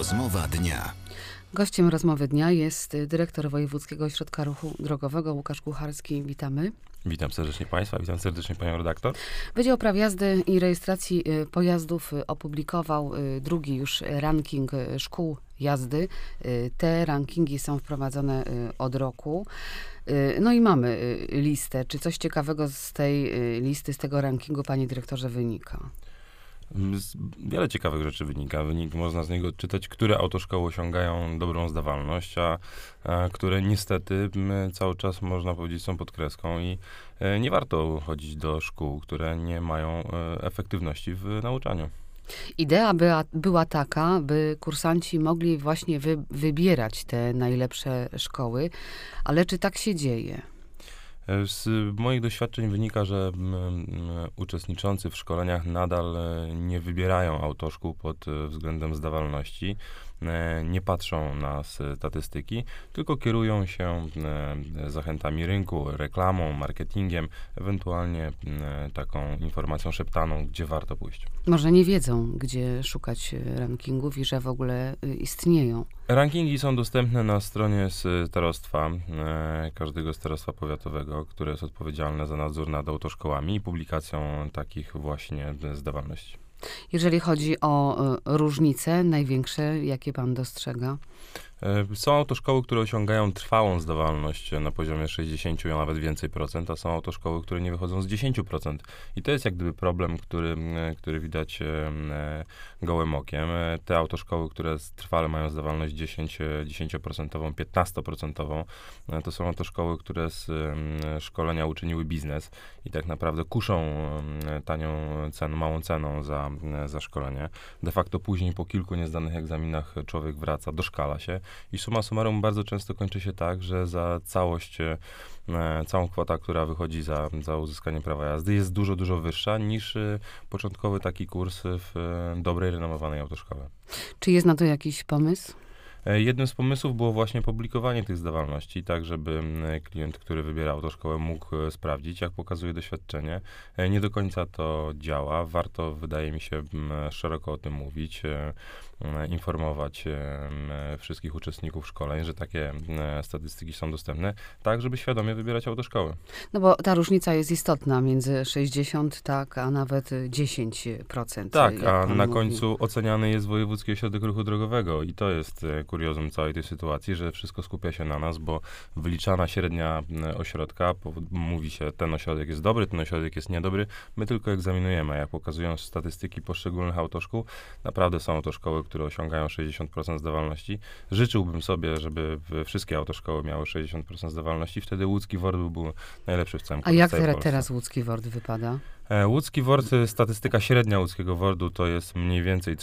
Rozmowa dnia. Gościem rozmowy dnia jest dyrektor Wojewódzkiego Ośrodka Ruchu Drogowego Łukasz Kucharski. Witamy. Witam serdecznie Państwa, witam serdecznie Panią redaktor. Wydział Praw Jazdy i Rejestracji Pojazdów opublikował drugi już ranking szkół jazdy. Te rankingi są wprowadzone od roku. No i mamy listę. Czy coś ciekawego z tej listy, z tego rankingu, panie dyrektorze, wynika? Wiele ciekawych rzeczy wynika. Można z niego odczytać, które autoszkoły osiągają dobrą zdawalność, a które niestety cały czas, można powiedzieć, są pod kreską i nie warto chodzić do szkół, które nie mają efektywności w nauczaniu. Idea była taka, by kursanci mogli właśnie wybierać te najlepsze szkoły, ale czy tak się dzieje? Z moich doświadczeń wynika, że uczestniczący w szkoleniach nadal nie wybierają autoszkół pod względem zdawalności, nie patrzą na statystyki, tylko kierują się zachętami rynku, reklamą, marketingiem, ewentualnie taką informacją szeptaną, gdzie warto pójść. Może nie wiedzą, gdzie szukać rankingów i że w ogóle istnieją. Rankingi są dostępne na stronie starostwa, każdego starostwa powiatowego, które jest odpowiedzialne za nadzór nad autoszkołami i publikacją takich właśnie zdawalności. Jeżeli chodzi o różnice największe, jakie pan dostrzega? Są autoszkoły, które osiągają trwałą zdawalność na poziomie 60, a nawet więcej procent, a są autoszkoły, które nie wychodzą z 10%. I to jest jak gdyby problem, który widać gołym okiem. Te autoszkoły, które trwale mają zdawalność 10%, 15%, to są autoszkoły, które z szkolenia uczyniły biznes i tak naprawdę kuszą tanią ceną, małą ceną za szkolenie. De facto później po kilku niezdanych egzaminach człowiek wraca, doszkala się i summa summarum bardzo często kończy się tak, że za całość, całą kwotę, która wychodzi za uzyskanie prawa jazdy, jest dużo, dużo wyższa niż początkowy taki kurs w dobrej, renomowanej autoszkole. Czy jest na to jakiś pomysł? Jednym z pomysłów było właśnie publikowanie tych zdawalności, tak żeby klient, który wybiera autoszkołę, mógł sprawdzić, jak pokazuje doświadczenie. Nie do końca to działa. Warto, wydaje mi się, szeroko o tym mówić, informować wszystkich uczestników szkoleń, że takie statystyki są dostępne, tak żeby świadomie wybierać autoszkoły. No bo ta różnica jest istotna między 60, tak, a nawet 10%. Tak, a na końcu oceniany jest Wojewódzki Ośrodek Ruchu Drogowego i to jest kuriozum całej tej sytuacji, że wszystko skupia się na nas, bo wyliczana średnia ośrodka, mówi się, ten ośrodek jest dobry, ten ośrodek jest niedobry, my tylko egzaminujemy. Jak pokazują statystyki poszczególnych autoszkół, naprawdę są autoszkoły, które osiągają 60% zdawalności. Życzyłbym sobie, żeby wszystkie autoszkoły miały 60% zdawalności, wtedy łódzki WORD był najlepszy w całym Polsce. A jak teraz łódzki WORD wypada? Łódzki WORD, statystyka średnia łódzkiego WORD-u to jest mniej więcej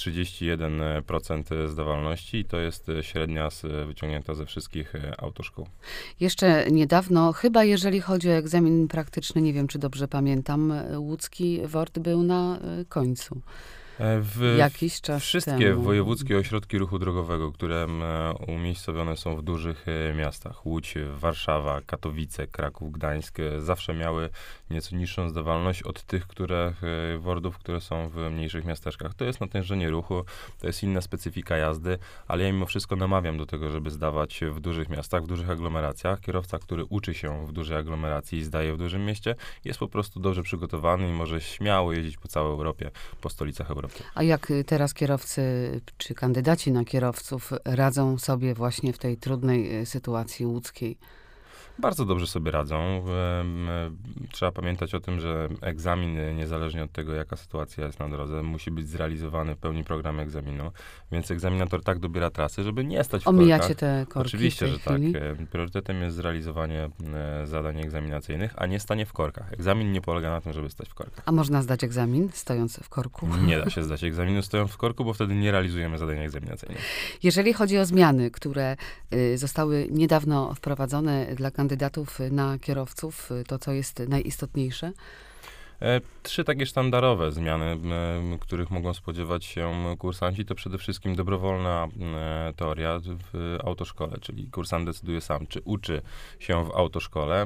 31% zdawalności i to jest średnia wyciągnięta ze wszystkich autoszkół. Jeszcze niedawno, chyba jeżeli chodzi o egzamin praktyczny, nie wiem czy dobrze pamiętam, łódzki WORD był na końcu. Jakiś czas wszystkie temu. wojewódzkie ośrodki ruchu drogowego, które umiejscowione są w dużych miastach, Łódź, Warszawa, Katowice, Kraków, Gdańsk, zawsze miały nieco niższą zdawalność od tych WORD-ów, które są w mniejszych miasteczkach. To jest natężenie ruchu, to jest inna specyfika jazdy, ale ja mimo wszystko namawiam do tego, żeby zdawać w dużych miastach, w dużych aglomeracjach. Kierowca, który uczy się w dużej aglomeracji i zdaje w dużym mieście, jest po prostu dobrze przygotowany i może śmiało jeździć po całej Europie, po stolicach Europy. A jak teraz kierowcy, czy kandydaci na kierowców radzą sobie właśnie w tej trudnej sytuacji łódzkiej? Bardzo dobrze sobie radzą. Trzeba pamiętać o tym, że egzamin, niezależnie od tego, jaka sytuacja jest na drodze, musi być zrealizowany w pełni program egzaminu, więc egzaminator tak dobiera trasy, żeby nie stać w korkach. Omijacie te korki? Oczywiście, że chwili? tak. Priorytetem jest zrealizowanie zadań egzaminacyjnych, a nie stanie w korkach. Egzamin nie polega na tym, żeby stać w korkach. A można zdać egzamin stojąc w korku? Nie da się zdać egzaminu stojąc w korku, bo wtedy nie realizujemy zadań egzaminacyjnych. Jeżeli chodzi o zmiany, które zostały niedawno wprowadzone dla kandydatów na kierowców, to co jest najistotniejsze? Trzy takie sztandarowe zmiany, których mogą spodziewać się kursanci, to przede wszystkim dobrowolna teoria w autoszkole, czyli kursant decyduje sam, czy uczy się w autoszkole,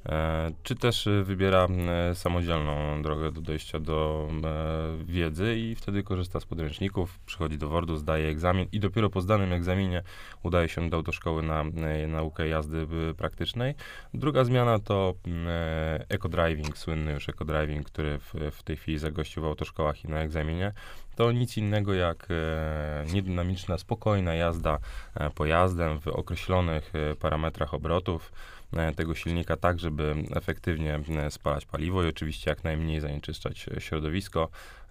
czy też wybiera samodzielną drogę do dojścia do wiedzy i wtedy korzysta z podręczników, przychodzi do WORD-u, zdaje egzamin i dopiero po zdanym egzaminie udaje się do autoszkoły na naukę jazdy praktycznej. Druga zmiana to eco-driving, słynny już eco-driving, który w tej chwili zagościł w autoszkołach i na egzaminie. To nic innego jak niedynamiczna, spokojna jazda pojazdem w określonych parametrach obrotów tego silnika, tak żeby efektywnie spalać paliwo i oczywiście jak najmniej zanieczyszczać środowisko.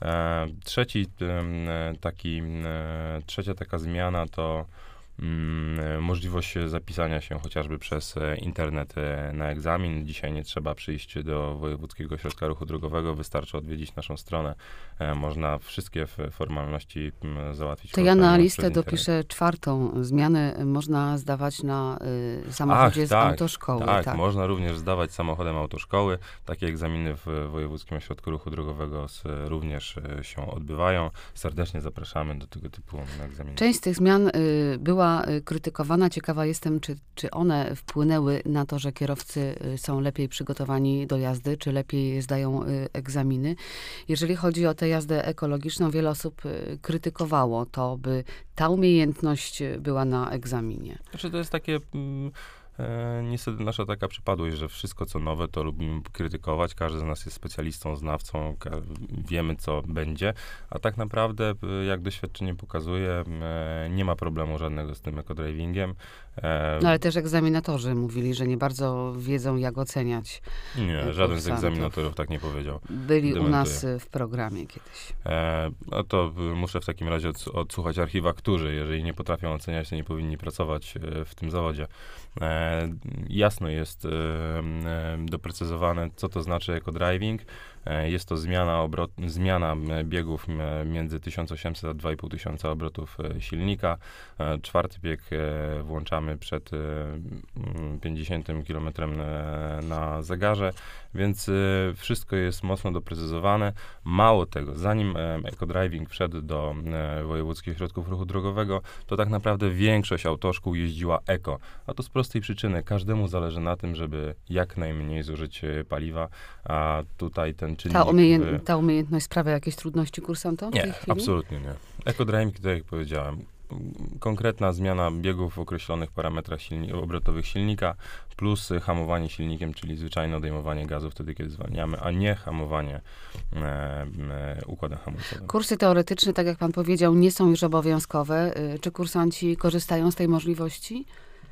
Trzecia taka zmiana to możliwość zapisania się chociażby przez internet na egzamin. Dzisiaj nie trzeba przyjść do Wojewódzkiego Ośrodka Ruchu Drogowego, wystarczy odwiedzić naszą stronę. Można wszystkie formalności załatwić. To ja na listę dopiszę 4. zmianę. Można zdawać na samochodzie z autoszkoły. Tak, można również zdawać samochodem autoszkoły. Takie egzaminy w Wojewódzkim Ośrodku Ruchu Drogowego również się odbywają. Serdecznie zapraszamy do tego typu egzaminów. Część z tych zmian była krytykowana. Ciekawa jestem, czy one wpłynęły na to, że kierowcy są lepiej przygotowani do jazdy, czy lepiej zdają egzaminy. Jeżeli chodzi o tę jazdę ekologiczną, wiele osób krytykowało to, by ta umiejętność była na egzaminie. Znaczy to jest takie... niestety nasza taka przypadłość, że wszystko co nowe to lubimy krytykować. Każdy z nas jest specjalistą, znawcą, wiemy co będzie, a tak naprawdę jak doświadczenie pokazuje, nie ma problemu żadnego z tym eco-drivingiem. No ale też egzaminatorzy mówili, że nie bardzo wiedzą jak oceniać. Nie, żaden z egzaminatorów tak nie powiedział. Byli u nas w programie kiedyś. No to muszę w takim razie odsłuchać archiwa, którzy, jeżeli nie potrafią oceniać, to nie powinni pracować w tym zawodzie. Jasno jest doprecyzowane, co to znaczy eco-driving. Jest to zmiana biegów między 1800 a 2500 obrotów silnika. 4. bieg włączamy przed 50 km na zegarze, więc wszystko jest mocno doprecyzowane. Mało tego, zanim eco-driving wszedł do Wojewódzkich Ośrodków Ruchu Drogowego, to tak naprawdę większość autoszkół jeździła eko. A to z prostej przyczyny. Każdemu zależy na tym, żeby jak najmniej zużyć paliwa, a tutaj ten czynnik... Ta umiejętność sprawia jakieś trudności kursantom w tej chwili? Nie, absolutnie nie. Eco-driving, tak jak powiedziałem, konkretna zmiana biegów w określonych parametrach obrotowych silnika plus hamowanie silnikiem, czyli zwyczajne odejmowanie gazu wtedy, kiedy zwalniamy, a nie hamowanie układem hamulcowym. Kursy teoretyczne, tak jak pan powiedział, nie są już obowiązkowe. Czy kursanci korzystają z tej możliwości?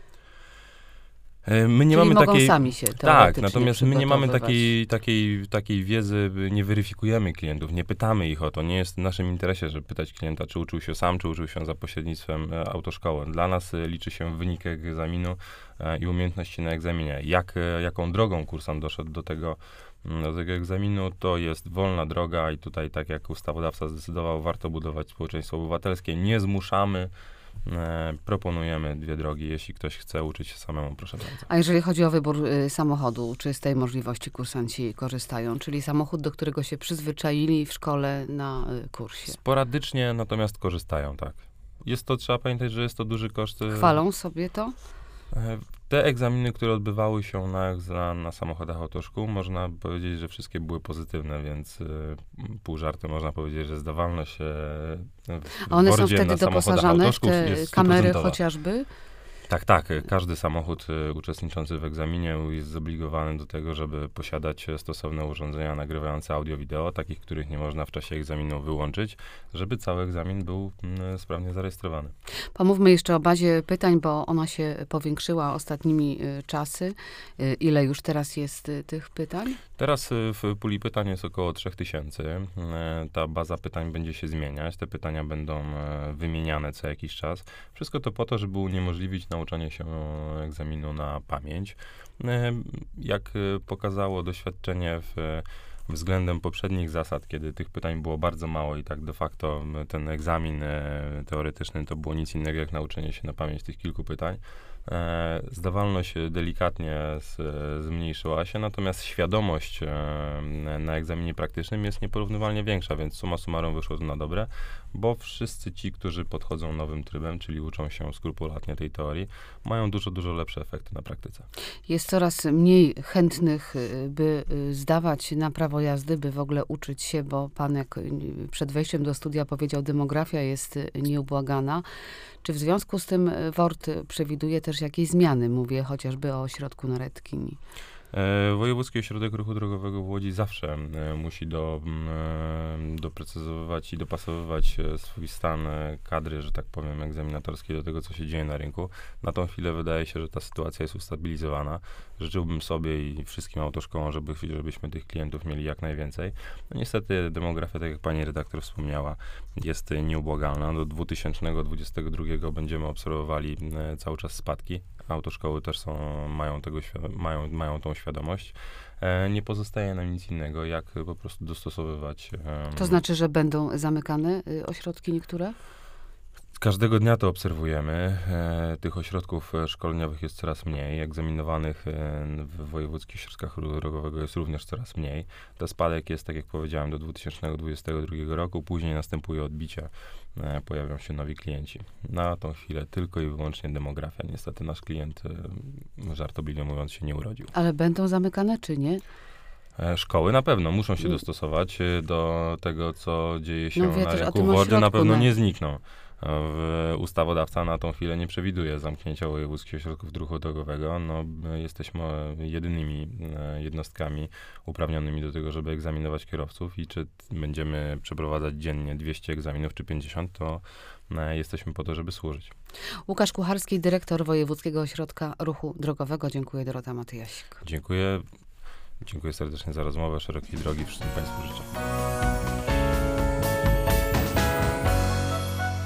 My nie mamy mogą takiej... sami się Tak, natomiast my nie mamy przygotowywać. takiej wiedzy, nie weryfikujemy klientów, nie pytamy ich o to. Nie jest w naszym interesie, żeby pytać klienta, czy uczył się sam, czy uczył się za pośrednictwem autoszkoły. Dla nas liczy się wynik egzaminu i umiejętności na egzaminie. Jaką drogą kursant doszedł do tego egzaminu, to jest wolna droga i tutaj, tak jak ustawodawca zdecydował, warto budować społeczeństwo obywatelskie. Nie zmuszamy, proponujemy 2 drogi. Jeśli ktoś chce uczyć się samemu, proszę bardzo. A jeżeli chodzi o wybór samochodu, czy z tej możliwości kursanci korzystają? Czyli samochód, do którego się przyzwyczaili w szkole na kursie? Sporadycznie, natomiast korzystają, tak. Trzeba pamiętać, że jest to duży koszt. Chwalą sobie to? Te egzaminy, które odbywały się na samochodach autoszkół, można powiedzieć, że wszystkie były pozytywne, więc pół żartem można powiedzieć, że zdawalność A one są wtedy doposażane w te kamery chociażby? Tak. Każdy samochód uczestniczący w egzaminie jest zobligowany do tego, żeby posiadać stosowne urządzenia nagrywające audio-wideo, takich, których nie można w czasie egzaminu wyłączyć, żeby cały egzamin był sprawnie zarejestrowany. Pomówmy jeszcze o bazie pytań, bo ona się powiększyła ostatnimi czasy. Ile już teraz jest tych pytań? Teraz w puli pytań jest około 3000. Ta baza pytań będzie się zmieniać. Te pytania będą wymieniane co jakiś czas. Wszystko to po to, żeby uniemożliwić nauczanie się egzaminu na pamięć. Jak pokazało doświadczenie względem poprzednich zasad, kiedy tych pytań było bardzo mało i tak de facto ten egzamin teoretyczny to było nic innego jak nauczenie się na pamięć tych kilku pytań. Zdawalność delikatnie zmniejszyła się, natomiast świadomość na egzaminie praktycznym jest nieporównywalnie większa, więc summa summarum wyszło to na dobre, bo wszyscy ci, którzy podchodzą nowym trybem, czyli uczą się skrupulatnie tej teorii, mają dużo, dużo lepsze efekty na praktyce. Jest coraz mniej chętnych, by zdawać na prawo jazdy, by w ogóle uczyć się, bo pan jak przed wejściem do studia powiedział, demografia jest nieubłagana. Czy w związku z tym WORD przewiduje też jakieś zmiany? Mówię chociażby o ośrodku na Redkini. Wojewódzki Ośrodek Ruchu Drogowego w Łodzi zawsze musi doprecyzowywać i dopasowywać swój stan kadry, że tak powiem, egzaminatorskiej do tego, co się dzieje na rynku. Na tą chwilę wydaje się, że ta sytuacja jest ustabilizowana. Życzyłbym sobie i wszystkim autoszkołom, żebyśmy tych klientów mieli jak najwięcej. No niestety demografia, tak jak pani redaktor wspomniała, jest nieubłagalna. Do 2022 będziemy obserwowali cały czas spadki. Autoszkoły też mają tą świadomość. Nie pozostaje nam nic innego, jak po prostu dostosowywać. To znaczy, że będą zamykane ośrodki niektóre? Każdego dnia to obserwujemy. Tych ośrodków szkoleniowych jest coraz mniej. Egzaminowanych w wojewódzkich ośrodkach ruchu drogowego jest również coraz mniej. Ten spadek jest, tak jak powiedziałem, do 2022 roku. Później następuje odbicie. Pojawią się nowi klienci. Na tą chwilę tylko i wyłącznie demografia. Niestety nasz klient, żartobliwie mówiąc, się nie urodził. Ale będą zamykane, czy nie? Szkoły na pewno muszą się dostosować do tego, co dzieje się na rynku. WORD-y na pewno nie znikną. Ustawodawca na tą chwilę nie przewiduje zamknięcia wojewódzkich ośrodków ruchu drogowego. No, jesteśmy jedynymi jednostkami uprawnionymi do tego, żeby egzaminować kierowców i czy będziemy przeprowadzać dziennie 200 egzaminów czy 50, to jesteśmy po to, żeby służyć. Łukasz Kucharski, dyrektor Wojewódzkiego Ośrodka Ruchu Drogowego. Dziękuję, Dorota Matyjasik. Dziękuję. Dziękuję serdecznie za rozmowę. Szerokiej drogi wszystkim Państwu życzę.